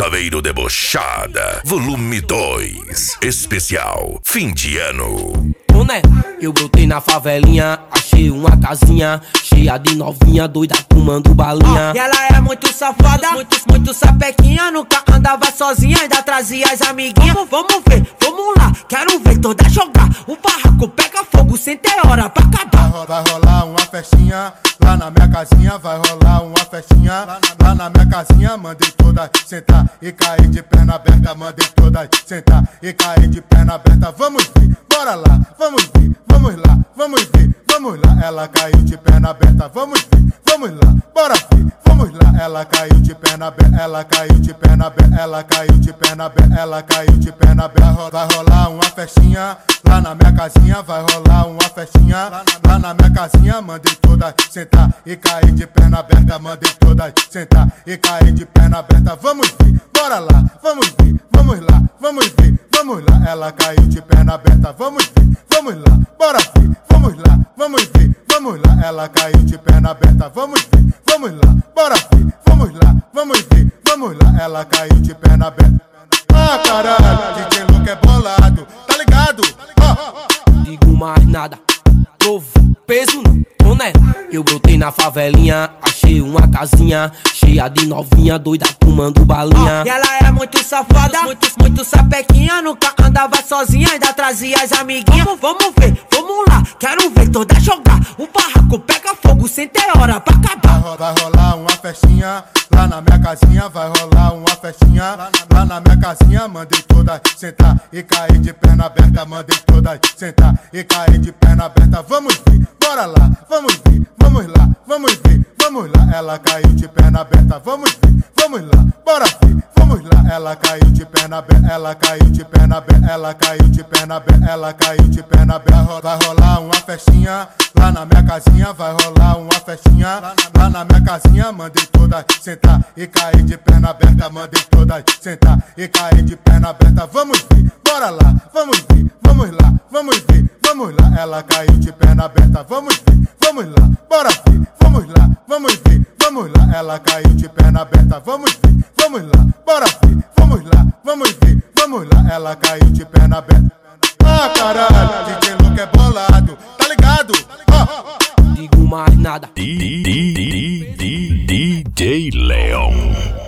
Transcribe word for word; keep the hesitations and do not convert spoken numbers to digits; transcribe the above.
Saveiro Debochada, volume dois, especial, fim de ano. Ô né, eu brotei na favelinha, achei uma casinha cheia de novinha, doida fumando balinha. E ela é muito safada, muito, muito sapequinha, nunca andava sozinha, ainda trazia as amiguinhas. Vamos, vamos ver, vamos lá, quero ver toda jogar. O barraco pega fogo sem ter hora pra acabar. Vai rolar uma festinha lá na minha casinha, vai rolar uma festinha lá na, lá na minha casinha. Mandei todas sentar e cair de perna aberta, mandei todas sentar e cair de perna aberta. Vamos ver, bora lá, vamos ver, vamos lá, vamos ver, vamos lá. Ela caiu de perna aberta, vamos ver, vamos lá, bora ver, vamos lá. Ela caiu de perna aberta, ela caiu de perna aberta, ela caiu de perna aberta, ela caiu de perna aberta. Vai rolar uma festinha lá na minha casinha, vai rolar uma festinha lá na minha casinha. Mandei todas sentar e cair de perna aberta, mandei todas sentar e cair de perna aberta. Vamos ver, bora lá, vamos ver, vamos lá, vamos ver, vamos lá. Ela caiu de perna aberta, vamos ver, vamos lá, bora ver, vamos lá, vamos ver, vamos lá. Ela caiu de perna aberta, vamos ver, vamos lá, bora ver, vamos lá, vamos ver, vamos lá. Ela caiu de perna aberta. Ah, caralho, D J Luke é bolado, tá ligado? Oh. Digo mais nada, novo, peso não, tô nela. Eu brotei na favelinha, achei uma casinha cheia de novinha, doida fumando balinha. E ela é muito safada, muito, muito sapequinha, nunca andava sozinha, ainda trazia as amiguinhas. Vamos, vamos ver, vamos lá, quero ver toda jogar. O barraco pega fogo sem ter hora pra acabar. Vai rolar uma festinha lá na minha casinha, vai rolar uma festinha lá na minha casinha. Mandei todas sentar e cair de perna aberta, mandei todas sentar e cair de perna aberta. Vamos ver, bora lá, vamos ver, vamos lá, vamos ver, vamos lá. Ela caiu de perna aberta, vamos ver, vamos lá, bora ver, vamos lá. Ela caiu de perna aberta, ela caiu de perna aberta, ela caiu de perna aberta, ela caiu de perna aberta. Vai rolar uma festinha lá na minha casinha, vai rolar uma festinha lá na minha casinha. Mandei todas sentar e cair de perna aberta, mandei todas sentar e cair de perna aberta. Vamos ver, bora lá, vamos ver, vamos lá, vamos ver, vamos lá. Ela caiu de perna aberta, vamos ver, vamos lá, bora ver, vamos lá, vamos ver, vamos lá. Ela caiu de perna aberta, vamos ver, vamos lá, bora ver, vamos lá, vamos ver, vamos lá. Ela caiu de perna aberta. Ah, caralho, D J Luke é bolado, tá ligado? Oh. Digo mais nada. D J Leon.